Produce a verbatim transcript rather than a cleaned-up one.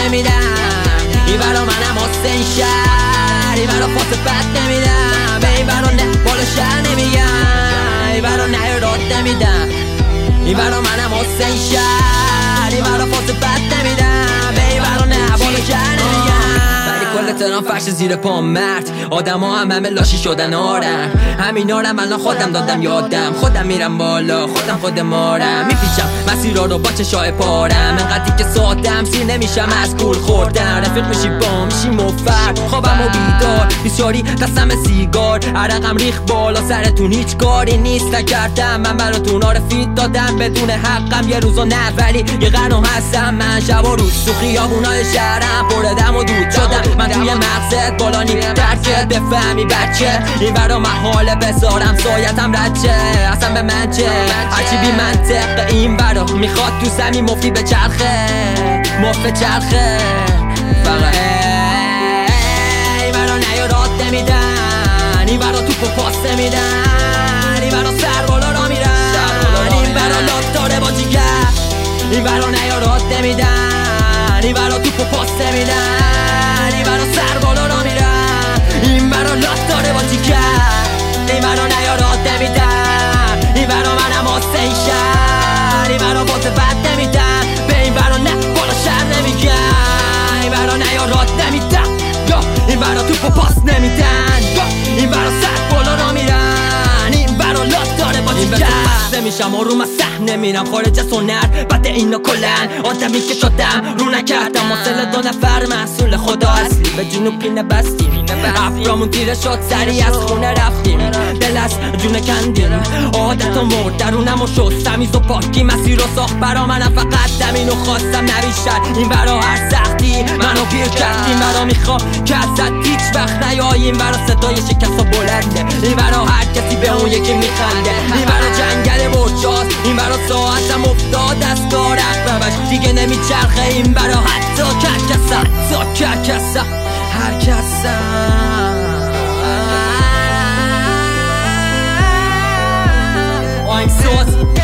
نمیدم، این برا منم حسین شهر، این برا پاس بد نمیدم، به این برا نه بالا شهر نمیگم، این برا نه راد نمیدم، این برا منم حسین شهر، این برا پاس بد نمیدم، به این برا نه بالا شهر نمیگم. کل تهران فرش زیر پا مرد، آدم ها هم همه لاشی شدن آرم، همین آرم الان خودم دادم یادم، خودم میرم بالا خودم خود مارم، میپیچم مسیرها رو با چشای پارم، انقدری که سادم سیر نمیشم از گول خوردن، رفیق میشی با میشی مفر، خوابم و بیدار بیچاری دستم سیگار، عرقم ریخ بالا سرتون هیچ کاری نیست نکردم، من براتون رفیق دادم بدون حقم، یه روزا نه ولی یه قرنم هستم، من شب و روز تو خیابونای شهرم پر دم و دود شدم، من توی مغزت بالانی درکت بفهمی بچه، این برا محاله بذارم سایتم رچه، اصلا به من چه هرچی بی منطق، این برا میخواد تو زمین مفتی به چرخه مفت چرخه فقط این برا نیارات نمیدن، این برا توپ و پاس نمیدن، این برا سر بالا را میرن، این برا لاک داره با جیگر، این برا نیارات نمیدن، این برا توپ و پاس نمیدن، این برا سر بالا را میرن، این برا لاک داره با جیگر، این برا نیارات نمیدن، این برا منم حسین شهر، این برا باز بد نمیدن، به این برا نه بالا شهر نمیگن، این برا نیارات نمیدن، این برا توپ و پاس نمیدن، این برا سر بالا را میرن، این برا لاک داره با جیگر، نمیشم آروم از صحنه میرم خارج از هنر، بعد اینا کلن آدمی که شدم رو نکردم، واسه دو نفر محصول خدا اصلی به جنوب پینه بستیم، افرامون تیره شد سریع از خونه رفتیم، دل از جونه کندیم، عادت و مرد درونم و شد تمیز و پاکی، مسیر رو ساخت برا منم فقط زمینو خواستم نویشد، این برا هر سختی منو پیر کرد، این برا میخوام که ازت هیچ وقت نیایی، این برا صدای شکست و بلنده، این برا هر کسی به اون یکی میخنده، این برا جنگل برجاست، این برا ساعتم افتاد از کار عقربش دیگه نمیچرخه، این برا حتی کرکسه حتی کرکسه هر کسه آهنگ ساز